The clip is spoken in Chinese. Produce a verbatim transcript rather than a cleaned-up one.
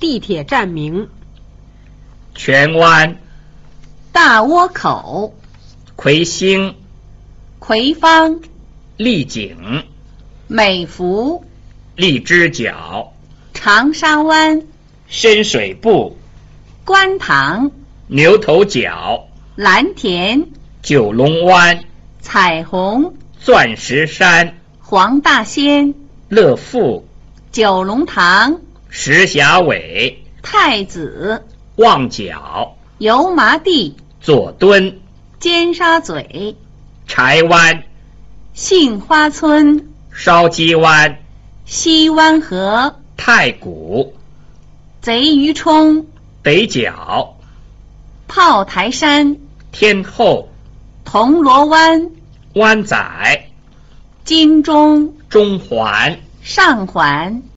地铁站名： 荃湾、 大窝口、 魁星、 葵芳、 丽景、 美孚、 荔枝角、 长沙湾、 深水埗、 观塘、 牛头角、 蓝田、 九龙湾、 彩虹、 钻石山、 黄大仙、 乐富、 九龙塘、 石峡尾、 太子、 旺角、 油麻地、 佐敦、 尖沙咀、 柴湾、 杏花村、 烧鸡湾、 西湾河、 太谷、 贼鱼冲、 北角、 炮台山、 天后、 铜锣湾、 湾仔、 金钟、 中环、 上环。